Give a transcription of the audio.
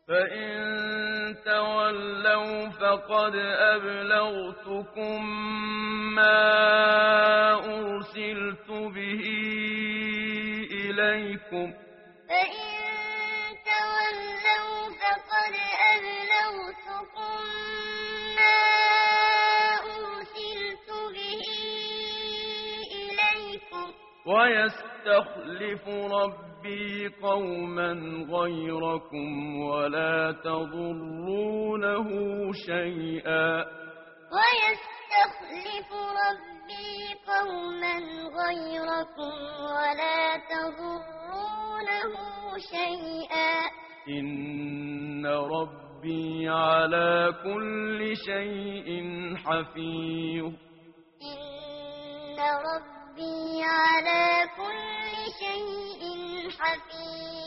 فإن تولوا فقد أبلغتكم ما أرسلت به إليكم فإن تولوا فقد أبلغتكم ما أرسلت به إليكم ويستخلف ربي قوما غيركم ولا تضرونه شيئا ويستخلف ربي قوما غيركم ولا تضرونه شيئا إن ربي على كل شيء حفيظ إن ربي على كل شيء حفيظ